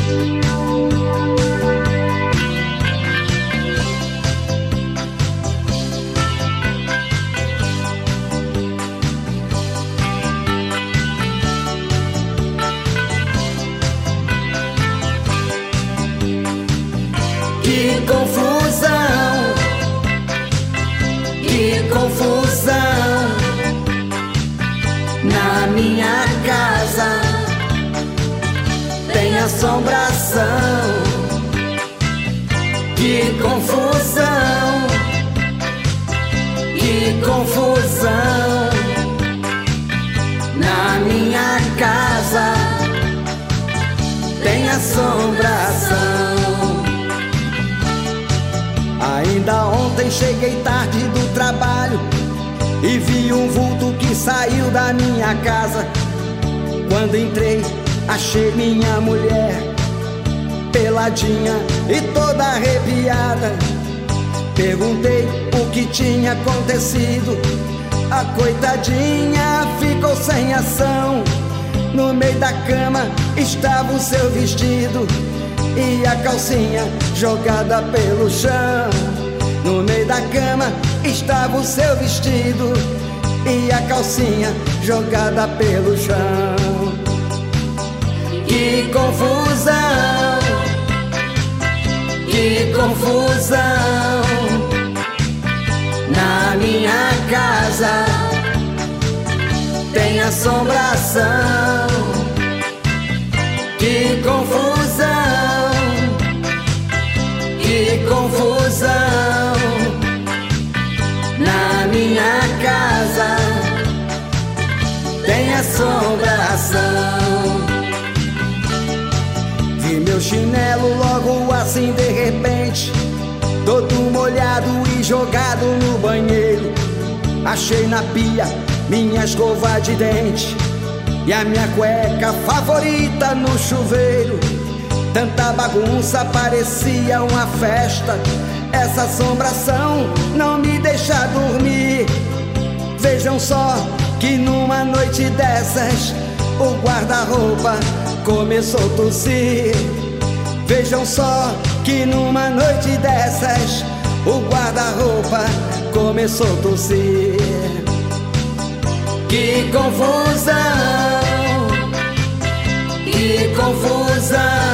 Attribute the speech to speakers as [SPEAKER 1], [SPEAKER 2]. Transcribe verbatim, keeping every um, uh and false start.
[SPEAKER 1] Que confusão, que confusão. Na minha casa tem assombração. Que confusão, que confusão. Na minha casa tem assombração. Ainda ontem cheguei tarde do trabalho e vi um vulto que saiu da minha casa. Quando entrei, achei minha mulher peladinha e toda arrepiada. Perguntei o que tinha acontecido. A coitadinha ficou sem ação. No meio da cama estava o seu vestido e a calcinha jogada pelo chão. No meio da cama estava o seu vestido e a calcinha jogada pelo chão. Que confusão, que confusão. Na minha casa tem assombração. Que confusão, que confusão. Na minha casa tem assombração. Vi meu chinelo logo assim de repente, todo molhado e jogado no banheiro. Achei na pia minha escova de dente e a minha cueca favorita no chuveiro. Tanta bagunça parecia uma festa. Essa assombração não me deixa dormir. Vejam só que numa noite dessas o guarda-roupa começou a tossir. Vejam só que numa noite dessas o guarda-roupa começou a tossir. Que confusão, que confusão.